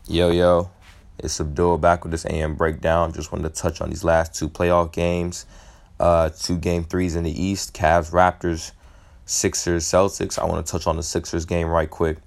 Yo, yo, it's Abdul back with this AM breakdown. Just wanted to touch on these last two playoff games. Two game threes in the East, Cavs, Raptors, Sixers, Celtics. I want to touch on the Sixers game right quick.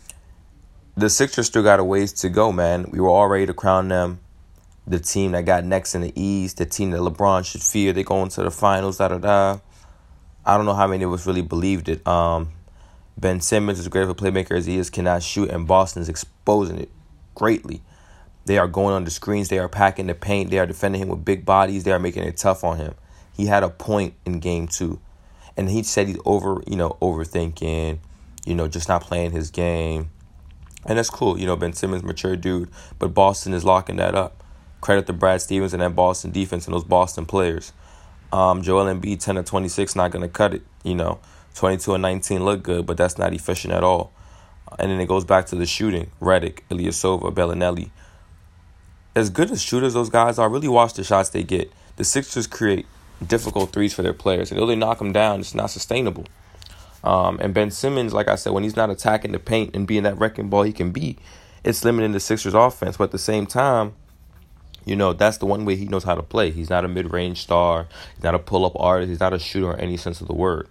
The Sixers still got a ways to go, man. We were all ready to crown them the team that got next in the East, the team that LeBron should fear. They go into the finals, da-da-da. I don't know how many of us really believed it. Ben Simmons, as great of a playmaker as he is, cannot shoot, and Boston is exposing it greatly. They are going under screens. They are packing the paint. They are defending him with big bodies. They are making it tough on him. He had a point in game two. And he said he's overthinking, just not playing his game. And that's cool. Ben Simmons, mature dude. But Boston is locking that up. Credit to Brad Stevens and that Boston defense and those Boston players. Joel Embiid, 10 of 26, not going to cut it. 22 and 19 look good, but that's not efficient at all. And then it goes back to the shooting. Redick, Ilyasova, Bellinelli. As good as shooters those guys are, really watch the shots they get. The Sixers create difficult threes for their players. And though they knock them down, it's not sustainable. And Ben Simmons, like I said, when he's not attacking the paint and being that wrecking ball he can be, it's limiting the Sixers' offense. But at the same time, that's the one way he knows how to play. He's not a mid-range star. He's not a pull-up artist. He's not a shooter in any sense of the word.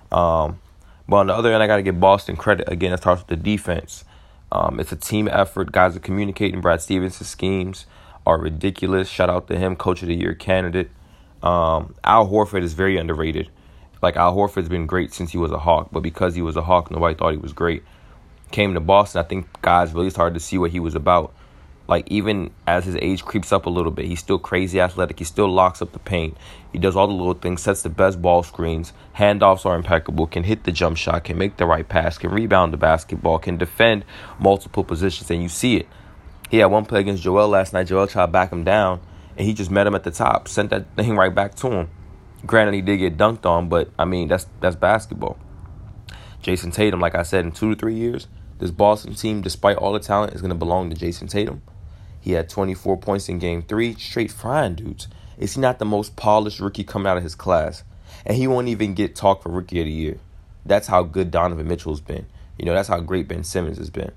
But on the other end, I got to give Boston credit. Again, it starts with the defense. It's a team effort. Guys are communicating. Brad Stevens' schemes are ridiculous. Shout out to him, Coach of the Year candidate. Al Horford is very underrated. Al Horford's been great since he was a Hawk, but because he was a Hawk, nobody thought he was great. Came to Boston, I think guys really started to see what he was about. Even as his age creeps up a little bit, he's still crazy athletic. He still locks up the paint. He does all the little things, sets the best ball screens. Handoffs are impeccable, can hit the jump shot, can make the right pass, can rebound the basketball, can defend multiple positions, and you see it. He had one play against Joel last night. Joel tried to back him down, and he just met him at the top, sent that thing right back to him. Granted, he did get dunked on, but, that's basketball. Jason Tatum, like I said, in 2 to 3 years, this Boston team, despite all the talent, is going to belong to Jason Tatum. He had 24 points in game 3, straight frying dudes. Is he not the most polished rookie coming out of his class? And he won't even get talk for Rookie of the Year. That's how good Donovan Mitchell's been. That's how great Ben Simmons has been.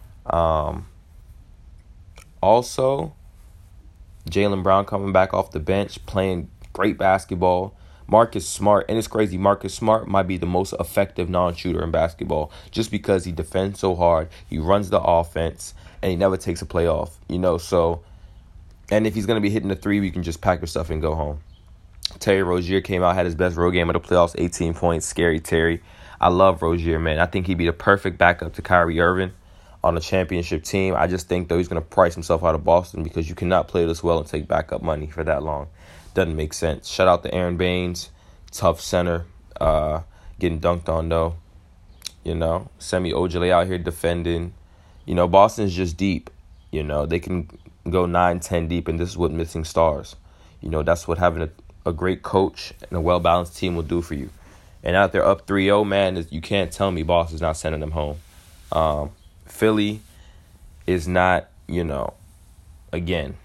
Also, Jaylen Brown coming back off the bench, playing great basketball. Marcus Smart, and it's crazy, Marcus Smart might be the most effective non-shooter in basketball just because he defends so hard, he runs the offense, and he never takes a play off, so, and if he's going to be hitting the three, you can just pack your stuff and go home. Terry Rozier came out, had his best road game of the playoffs, 18 points, scary Terry. I love Rozier, man. I think he'd be the perfect backup to Kyrie Irving on a championship team. I just think, though, he's going to price himself out of Boston because you cannot play this well and take backup money for that long. Doesn't make sense. Shout out to Aaron Baines, tough center, getting dunked on though. Semi Ojeleye out here defending. Boston's just deep. They can go 9-10 deep, and this is what missing stars. That's what having a great coach and a well-balanced team will do for you. And now that they're up 3-0, man, you can't tell me Boston's not sending them home. Philly is not, again,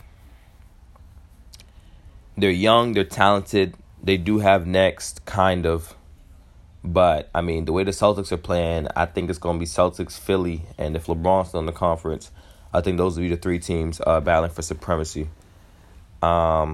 they're young, they're talented, they do have next, kind of. But, the way the Celtics are playing, I think it's going to be Celtics, Philly, and if LeBron's still in the conference, I think those will be the three teams battling for supremacy. Raptors,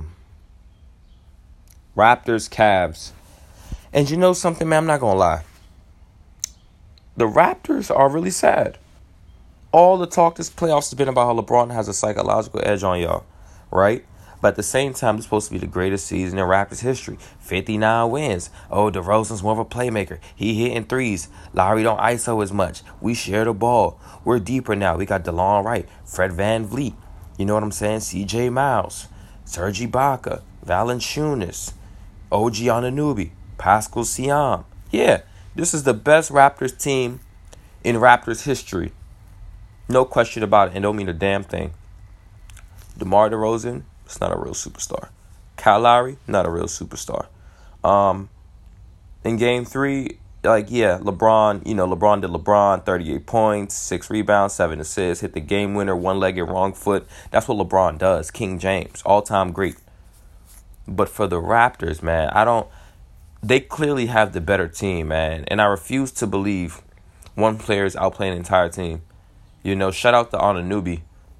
Cavs. And you know something, man, I'm not going to lie. The Raptors are really sad. All the talk this playoffs has been about how LeBron has a psychological edge on y'all, right? But at the same time, it's supposed to be the greatest season in Raptors history. 59 wins. Oh, DeRozan's more of a playmaker. He hitting threes. Lowry don't ISO as much. We share the ball. We're deeper now. We got DeLon Wright, Fred VanVleet. You know what I'm saying? CJ Miles, Serge Ibaka, Valanciunas, OG Anunoby, Pascal Siakam. Yeah, this is the best Raptors team in Raptors history. No question about it, and don't mean a damn thing. DeMar DeRozan, it's not a real superstar. Kyle Lowry, not a real superstar. In game 3, LeBron did LeBron, 38 points, 6 rebounds, 7 assists, hit the game winner, one-legged wrong foot. That's what LeBron does. King James, all-time great. But for the Raptors, man, they clearly have the better team, man. And I refuse to believe one player is outplaying the entire team. Shout out to Anunoby.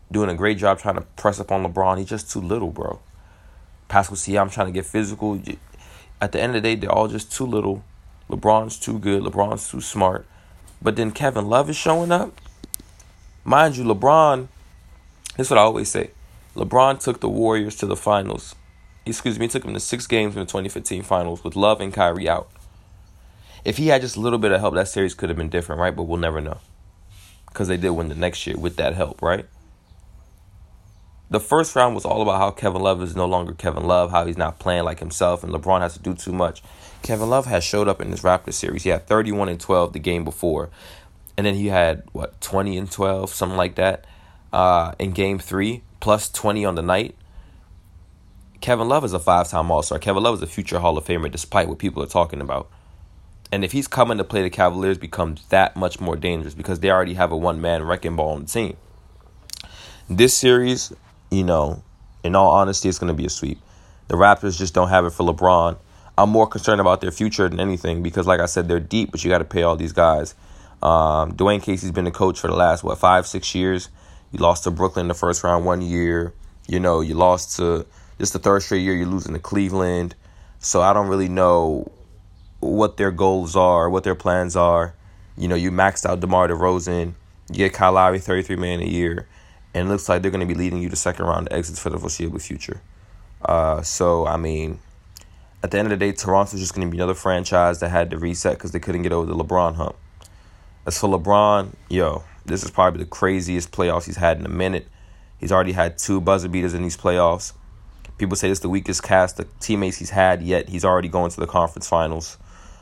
doing a great job trying to press up on LeBron. He's just too little, bro. Pascal Siakam trying to get physical. At the end of the day, they're all just too little. LeBron's too good. LeBron's too smart. But then Kevin Love is showing up. Mind you, LeBron, this is what I always say. LeBron took the Warriors to the finals. He took them to 6 games in the 2015 finals with Love and Kyrie out. If he had just a little bit of help, that series could have been different, right? But we'll never know. Because they did win the next year with that help, right? The first round was all about how Kevin Love is no longer Kevin Love, how he's not playing like himself, and LeBron has to do too much. Kevin Love has showed up in this Raptors series. He had 31-12 the game before. And then he had, 20-12, something like that, in game 3, plus 20 on the night. Kevin Love is a 5-time All-Star. Kevin Love is a future Hall of Famer, despite what people are talking about. And if he's coming to play the Cavaliers, becomes that much more dangerous because they already have a one-man wrecking ball on the team. This series, in all honesty, it's going to be a sweep. The Raptors just don't have it for LeBron. I'm more concerned about their future than anything because, like I said, they're deep, but you got to pay all these guys. Dwayne Casey's been the coach for the last, 5-6 years. You lost to Brooklyn in the first round 1 year. You lost to just the third straight year you're losing to Cleveland. So I don't really know what their goals are, what their plans are. You maxed out DeMar DeRozan. You get Kyle Lowry, $33 million a year. And it looks like they're going to be leading you to second round exits for the foreseeable future. So, I mean, at the end of the day, Toronto's just going to be another franchise that had to reset because they couldn't get over the LeBron hump. As for LeBron, this is probably the craziest playoffs he's had in a minute. He's already had 2 buzzer beaters in these playoffs. People say it's the weakest cast of teammates he's had, yet he's already going to the conference finals.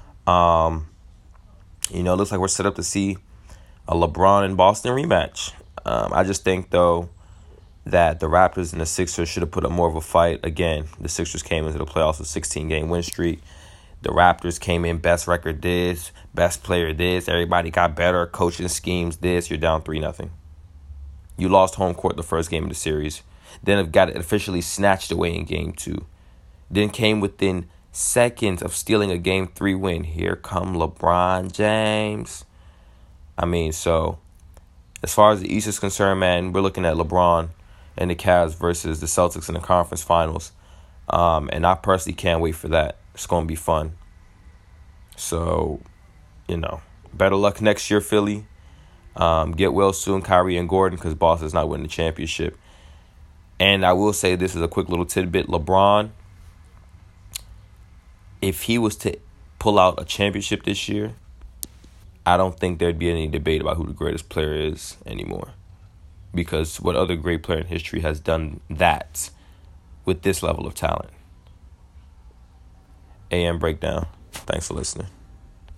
It looks like we're set up to see a LeBron and Boston rematch. I just think, though, that the Raptors and the Sixers should have put up more of a fight. Again, the Sixers came into the playoffs with a 16-game win streak. The Raptors came in best record this, best player this. Everybody got better, coaching schemes this. You're down 3-0. You lost home court the first game of the series. Then got it officially snatched away in game 2. Then came within seconds of stealing a game 3 win. Here come LeBron James. So as far as the East is concerned, man, we're looking at LeBron and the Cavs versus the Celtics in the conference finals. And I personally can't wait for that. It's going to be fun. So, better luck next year, Philly. Get well soon, Kyrie and Gordon, because Boston's not winning the championship. And I will say this is a quick little tidbit. LeBron, if he was to pull out a championship this year, I don't think there'd be any debate about who the greatest player is anymore. Because what other great player in history has done that with this level of talent? AM Breakdown. Thanks for listening.